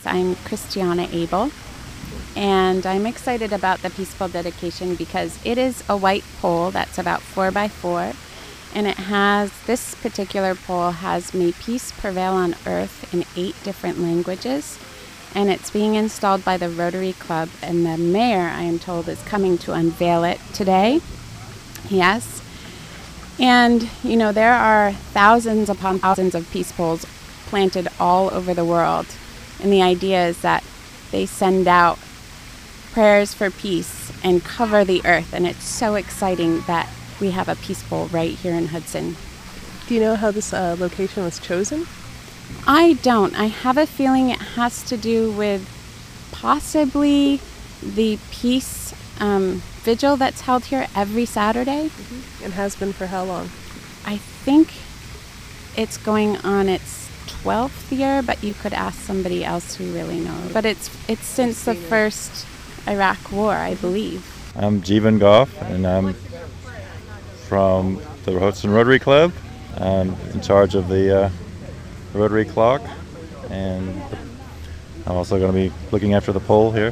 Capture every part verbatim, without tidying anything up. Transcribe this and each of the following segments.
I'm Christiana Abel, and I'm excited about the Peace Pole dedication because it is a white pole that's about four by four, and it has, this particular pole has "May Peace Prevail on Earth" in eight different languages, and it's being installed by the Rotary Club, and the mayor, I am told, is coming to unveil it today. Yes. And, you know, there are thousands upon thousands of peace poles planted all over the world. And the idea is that they send out prayers for peace and cover the earth. And it's so exciting that we have a peace pole right here in Hudson. Do you know how this uh, location was chosen? I don't. I have a feeling it has to do with possibly the peace um, vigil that's held here every Saturday. Mm-hmm. And has been for how long? I think it's going on its twelfth year, but you could ask somebody else who really knows. But it's it's since the first Iraq War, I believe. I'm Jeevan Goff, and I'm from the Hudson Rotary Club. I'm in charge of the uh, Rotary Clock, and I'm also going to be looking after the pole here.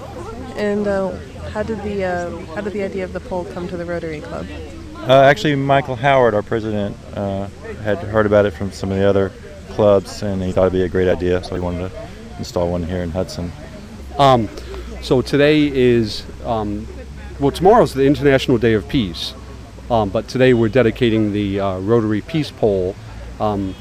And uh, how did the uh, how did the idea of the pole come to the Rotary Club? Uh, actually, Michael Howard, our president, uh, had heard about it from some of the other clubs, and he thought it'd be a great idea, so he wanted to install one here in Hudson. Um, so today is, um, well, tomorrow's the International Day of Peace, um, but today we're dedicating the uh, Rotary Peace Pole. Um,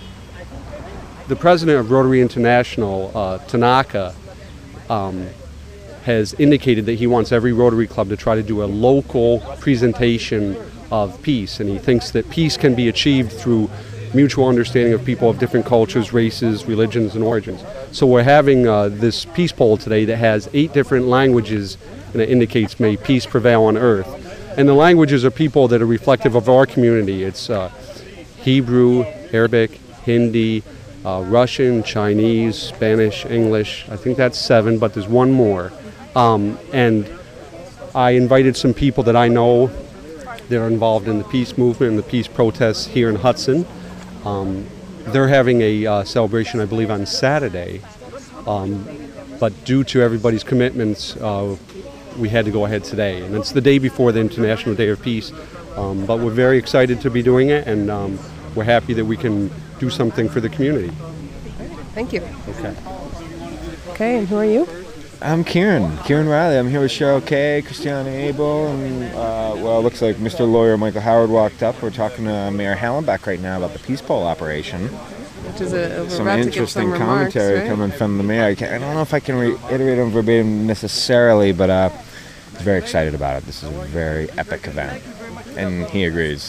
the president of Rotary International, uh, Tanaka, um, has indicated that he wants every Rotary Club to try to do a local presentation of peace, and he thinks that peace can be achieved through mutual understanding of people of different cultures, races, religions, and origins. So we're having uh, this peace pole today that has eight different languages, and it indicates "May peace prevail on earth." And the languages are people that are reflective of our community. It's uh, Hebrew, Arabic, Hindi, uh, Russian, Chinese, Spanish, English. I think that's seven, but there's one more. Um, and I invited some people that I know that are involved in the peace movement and the peace protests here in Hudson. Um, they're having a uh, celebration, I believe, on Saturday. Um, but due to everybody's commitments, uh, we had to go ahead today. And it's the day before the International Day of Peace. Um, but we're very excited to be doing it, and um, we're happy that we can do something for the community. Thank you. Okay. Okay, and who are you? I'm Kieran, Kieran Riley. I'm here with Cheryl Kay, Christiana Abel, and, uh, well, it looks like Mister Lawyer Michael Howard walked up. We're talking to Mayor Hallenbeck right now about the Peace Pole operation. Which is a, some interesting some commentary remarks, right? coming from the mayor. I, can't, I don't know if I can reiterate them verbatim necessarily, but uh, he's very excited about it. This is a very epic event, and he agrees.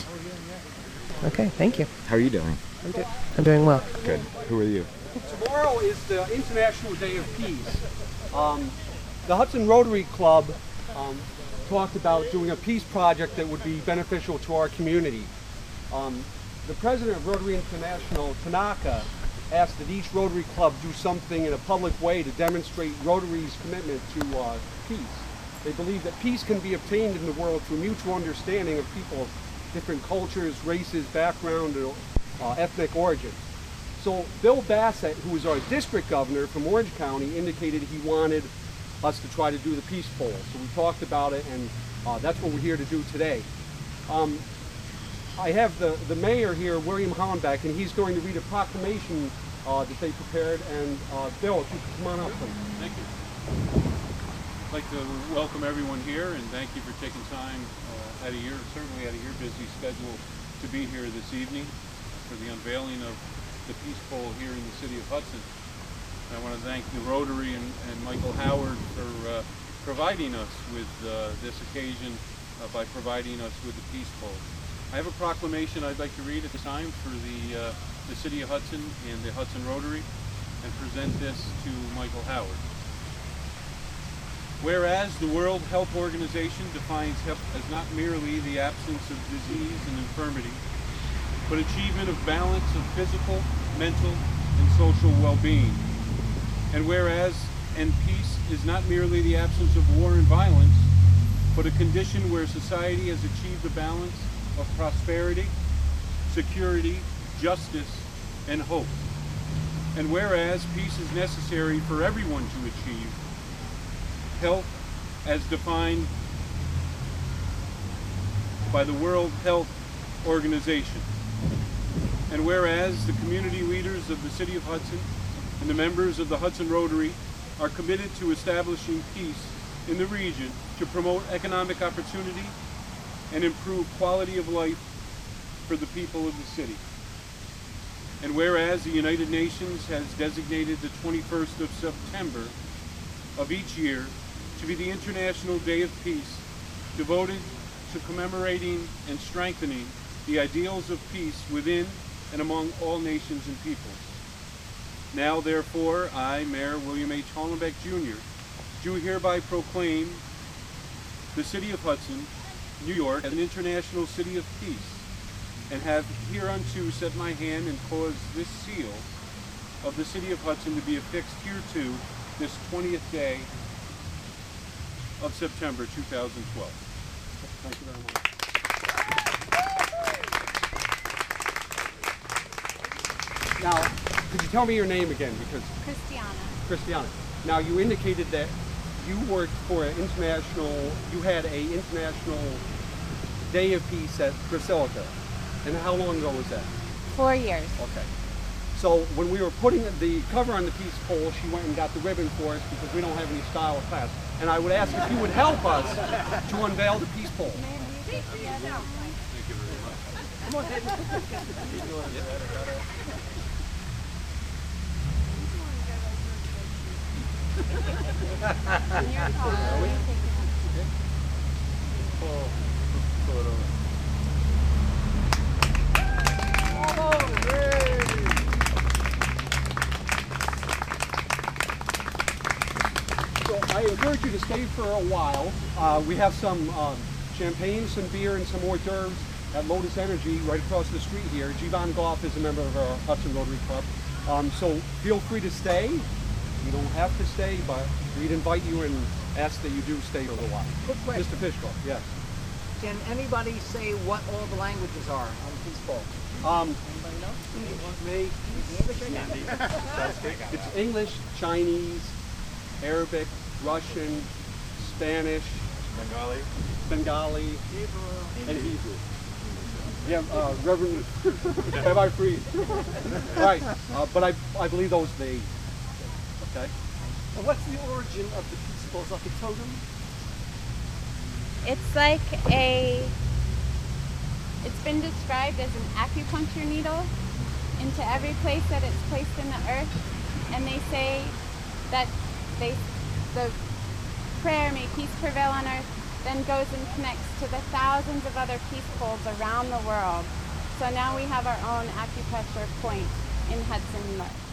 Okay, thank you. How are you doing? I'm, do- I'm doing well. Good. Who are you? Tomorrow is the International Day of Peace. Um, the Hudson Rotary Club um, talked about doing a peace project that would be beneficial to our community. Um, the president of Rotary International, Tanaka, asked that each Rotary Club do something in a public way to demonstrate Rotary's commitment to uh, peace. They believe that peace can be obtained in the world through mutual understanding of people of different cultures, races, background, and uh, ethnic origins. So Bill Bassett, who is our district governor from Orange County, indicated he wanted us to try to do the peace pole. So we talked about it, and uh, that's what we're here to do today. Um, I have the, the mayor here, William Hallenbeck, and he's going to read a proclamation uh, that they prepared. And uh, Bill, if you could come on up, please. Thank you. I'd like to welcome everyone here, and thank you for taking time uh, out of your, certainly out of your busy schedule, to be here this evening for the unveiling of the peace pole here in the city of Hudson. I want to thank the Rotary and, and Michael Howard for uh, providing us with uh, this occasion uh, by providing us with the peace pole. I have a proclamation I'd like to read at the time for the, uh, the city of Hudson and the Hudson Rotary, and present this to Michael Howard. Whereas the World Health Organization defines health as not merely the absence of disease and infirmity, but achievement of balance of physical, mental, and social well-being. And whereas, and peace is not merely the absence of war and violence, but a condition where society has achieved a balance of prosperity, security, justice, and hope. And whereas peace is necessary for everyone to achieve, health as defined by the World Health Organization. And whereas the community leaders of the City of Hudson and the members of the Hudson Rotary are committed to establishing peace in the region to promote economic opportunity and improve quality of life for the people of the city. And whereas the United Nations has designated the twenty-first of September of each year to be the International Day of Peace, devoted to commemorating and strengthening the ideals of peace within and among all nations and peoples. Now, therefore, I, Mayor William H. Hollenbeck, Junior, do hereby proclaim the City of Hudson, New York, as an international city of peace, and have hereunto set my hand and caused this seal of the City of Hudson to be affixed hereto this twentieth day of September two thousand twelve. Thank you very much. Now, could you tell me your name again? Because Christiana. Christiana. Now, you indicated that you worked for an international, you had a international Day of Peace at Basilica. And how long ago was that? Four years. Okay. So when we were putting the cover on the peace pole, she went and got the ribbon for us because we don't have any style of class. And I would ask if you would help us to unveil the peace pole. Thank you very So I encourage you to stay for a while. Uh, we have some um, champagne, some beer, and some hors d'oeuvres at Lotus Energy right across the street here. Jivan Goff is a member of our Hudson Rotary Club. Um, so feel free to stay. You don't have to stay, but we'd invite you and ask that you do stay for a while. Quick question. Mister Fishkoff, yes. Can anybody say what all the languages are on the peace pole? Um, Anybody know? me, English or not? it's English, Chinese, Arabic, Russian, Spanish, Bengali. Bengali, and Hebrew. Yeah, uh, Reverend Rabbi Freed. Right, uh, but I, I believe those are the eight. Okay. And what's the origin of the peace pole? Is it like a totem? It's like a, it's been described as an acupuncture needle into every place that it's placed in the earth. And they say that they, the prayer, may peace prevail on earth, then goes and connects to the thousands of other peace poles around the world. So now we have our own acupressure point in Hudson York.